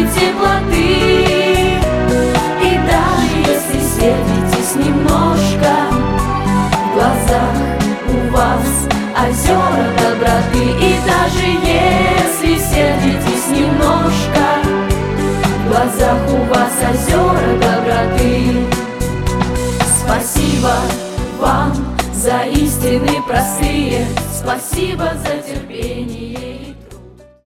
теплоты. И даже если сердитесь немножко, в глазах у вас озера доброты. И даже если сердитесь немножко, в глазах у вас озера